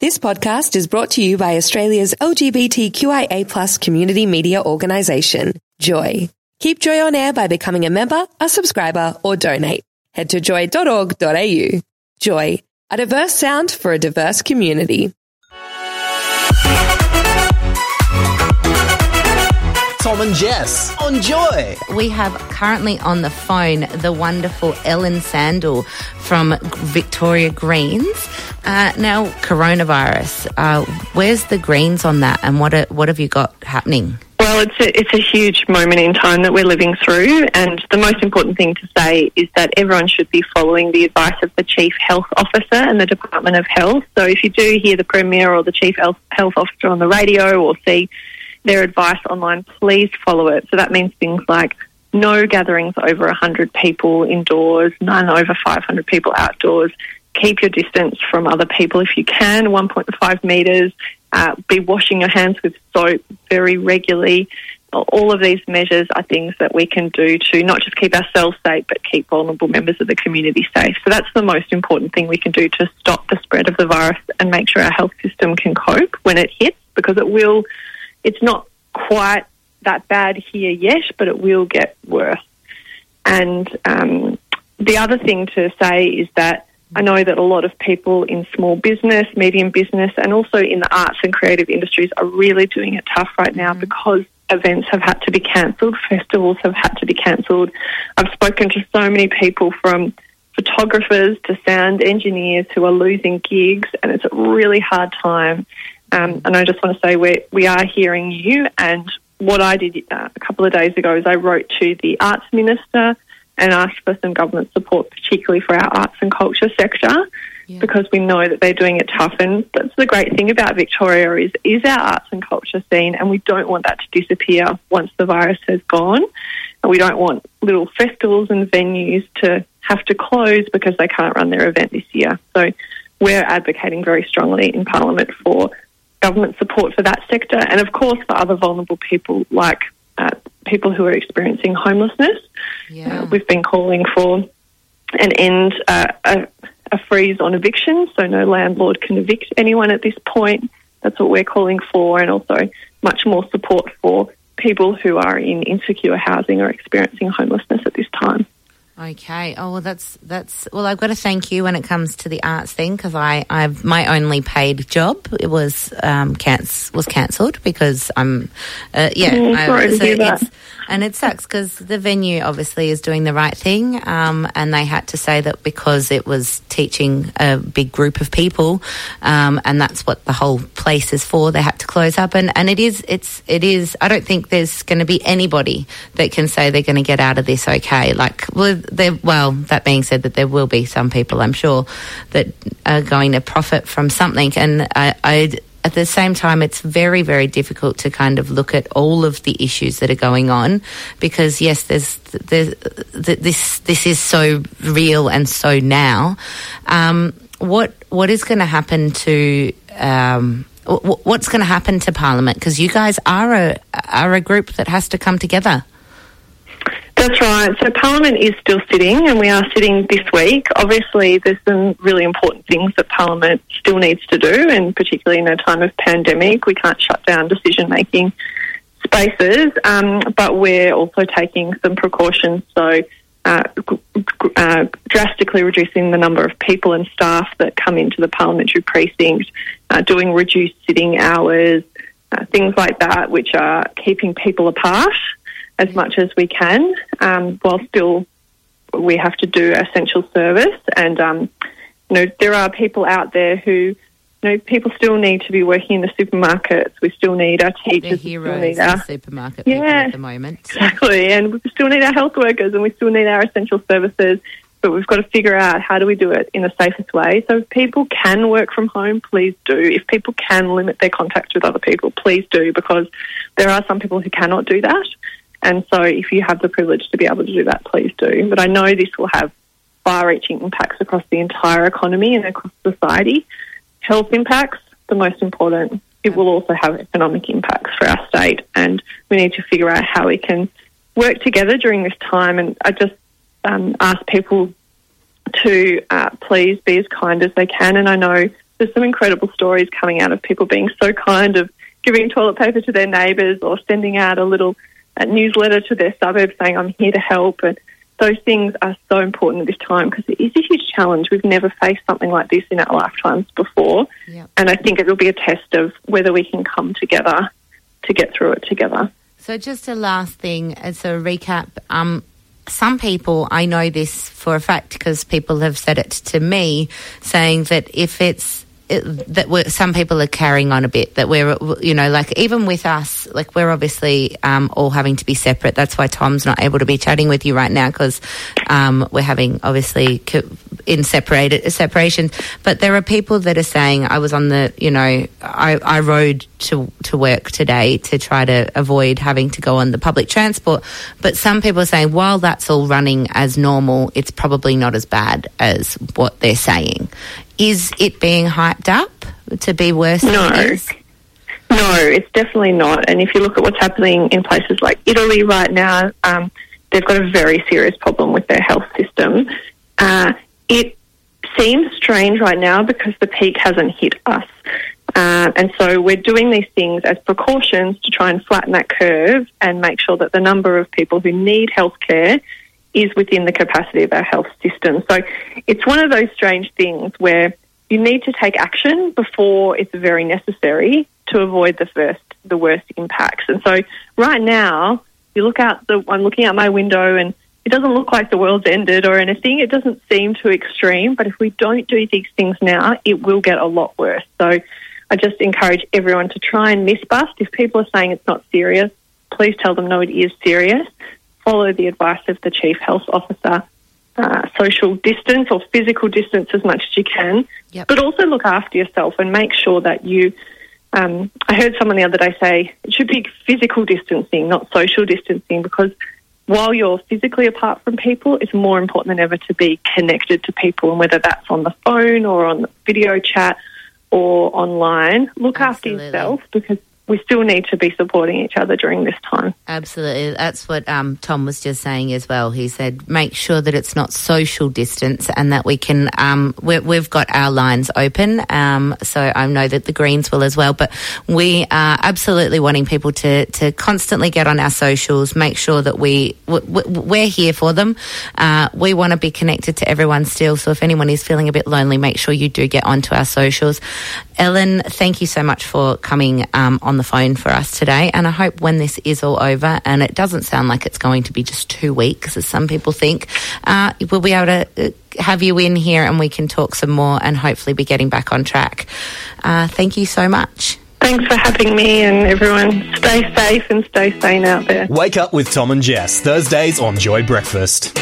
This podcast is brought to you by Australia's LGBTQIA+ community media organisation, Joy. Keep Joy on air by becoming a member, a subscriber, or donate. Head to joy.org.au. Joy, a diverse sound for a diverse community. Tom and Jess on Joy. We have currently on the phone the wonderful Ellen Sandel from Victoria Greens. Now, coronavirus, where's the Greens on that, and what have you got happening? Well, it's a huge moment in time that we're living through, and the most important thing to say is that everyone should be following the advice of the Chief Health Officer and the Department of Health. So if you do hear the Premier or the Chief Health Officer on the radio or see their advice online, please follow it. So that means things like no gatherings over 100 people indoors, none over 500 people outdoors. Keep your distance from other people if you can, 1.5 metres. Be washing your hands with soap very regularly. All of these measures are things that we can do to not just keep ourselves safe, but keep vulnerable members of the community safe. So that's the most important thing we can do to stop the spread of the virus and make sure our health system can cope when it hits, because it's not quite that bad here yet, but it will get worse. And the other thing to say is that I know that a lot of people in small business, medium business, and also in the arts and creative industries are really doing it tough right now because events have had to be cancelled, festivals have had to be cancelled. I've spoken to so many people, from photographers to sound engineers, who are losing gigs, and it's a really hard time. And I just want to say we are hearing you. And what I did a couple of days ago is I wrote to the Arts Minister and asked for some government support, particularly for our arts and culture sector, because we know that they're doing it tough. And that's the great thing about Victoria is our arts and culture scene, and we don't want that to disappear once the virus has gone. And we don't want little festivals and venues to have to close because they can't run their event this year. So we're advocating very strongly in Parliament for government support for that sector, and of course for other vulnerable people like people who are experiencing homelessness. We've been calling for an end, a freeze on eviction, so no landlord can evict anyone at this point. That's what we're calling for, and also much more support for people who are in insecure housing or experiencing homelessness at this time. Okay. Oh, well, that's. Well, I've got to thank you when it comes to the arts thing, because I've my only paid job was cancelled because I'm. Sorry to hear that. And it sucks because the venue obviously is doing the right thing, and they had to say that because it was teaching a big group of people, and that's what the whole place is for. They had to close up, and it is. I don't think there's going to be anybody that can say they're going to get out of this okay. That being said, that there will be some people, I'm sure, that are going to profit from something, and at the same time, it's very, very difficult to kind of look at all of the issues that are going on, because yes, this is so real and so now. What is going to happen to what's going to happen to Parliament? Because you guys are a group that has to come together. That's right. So Parliament is still sitting, and we are sitting this week. Obviously, there's some really important things that Parliament still needs to do, and particularly in a time of pandemic, we can't shut down decision-making spaces, but we're also taking some precautions, so drastically reducing the number of people and staff that come into the parliamentary precinct, doing reduced sitting hours, things like that, which are keeping people apart as much as we can, while still we have to do essential service. And, there are people out there who, people still need to be working in the supermarkets. We still need our teachers. The heroes of supermarket people at the moment. Exactly. And we still need our health workers, and we still need our essential services. But we've got to figure out how do we do it in the safest way. So if people can work from home, please do. If people can limit their contacts with other people, please do, because there are some people who cannot do that. And so if you have the privilege to be able to do that, please do. But I know this will have far-reaching impacts across the entire economy and across society. Health impacts, the most important. It will also have economic impacts for our state, and we need to figure out how we can work together during this time. And I just ask people to please be as kind as they can. And I know there's some incredible stories coming out of people being so kind of giving toilet paper to their neighbours or sending out a little newsletter to their suburb saying, I'm here to help. And those things are so important at this time because it is a huge challenge. We've never faced something like this in our lifetimes before. Yep. And I think it will be a test of whether we can come together to get through it together. So just a last thing, as a recap, some people, I know this for a fact because people have said it to me, saying that some people are carrying on a bit, that we're, like even with us, like we're obviously all having to be separate. That's why Tom's not able to be chatting with you right now because we're having obviously in separations. But there are people that are saying, I was on I rode to work today to try to avoid having to go on the public transport. But some people are saying, while that's all running as normal, it's probably not as bad as what they're saying. Is it being hyped up to be worse than it is? No, it's definitely not. And if you look at what's happening in places like Italy right now, they've got a very serious problem with their health system. It seems strange right now because the peak hasn't hit us. And so we're doing these things as precautions to try and flatten that curve and make sure that the number of people who need healthcare is within the capacity of our health system. So it's one of those strange things where you need to take action before it's very necessary to avoid the worst impacts. And so right now, I'm looking out my window and it doesn't look like the world's ended or anything. It doesn't seem too extreme, but if we don't do these things now, it will get a lot worse. So I just encourage everyone to try and myth bust. If people are saying it's not serious, please tell them no, it is serious. Follow the advice of the Chief Health Officer, social distance or physical distance as much as you can, but also look after yourself and make sure that you, I heard someone the other day say it should be physical distancing, not social distancing, because while you're physically apart from people, it's more important than ever to be connected to people, and whether that's on the phone or on video chat or online, look after yourself because we still need to be supporting each other during this time. Absolutely. That's what Tom was just saying as well. He said make sure that it's not social distance and that we can we've got our lines open, so I know that the Greens will as well, but we are absolutely wanting people to constantly get on our socials, make sure that we're here for them. We want to be connected to everyone still, so if anyone is feeling a bit lonely, make sure you do get onto our socials. Ellen, thank you so much for coming on the phone for us today, and I hope when this is all over, and it doesn't sound like it's going to be just 2 weeks as some people think, we'll be able to have you in here and we can talk some more and hopefully be getting back on track. Thank you so much. Thanks for having me, and everyone stay safe and stay sane out there. Wake up with Tom and Jess, Thursdays on Joy Breakfast.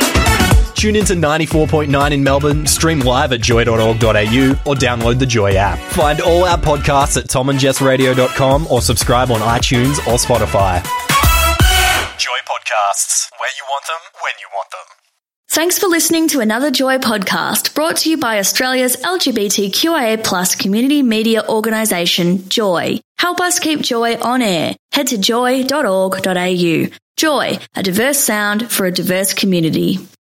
Tune into 94.9 in Melbourne, stream live at joy.org.au or download the Joy app. Find all our podcasts at tomandjessradio.com or subscribe on iTunes or Spotify. Joy Podcasts, where you want them, when you want them. Thanks for listening to another Joy podcast brought to you by Australia's LGBTQIA+ community media organisation, Joy. Help us keep Joy on air. Head to joy.org.au. Joy, a diverse sound for a diverse community.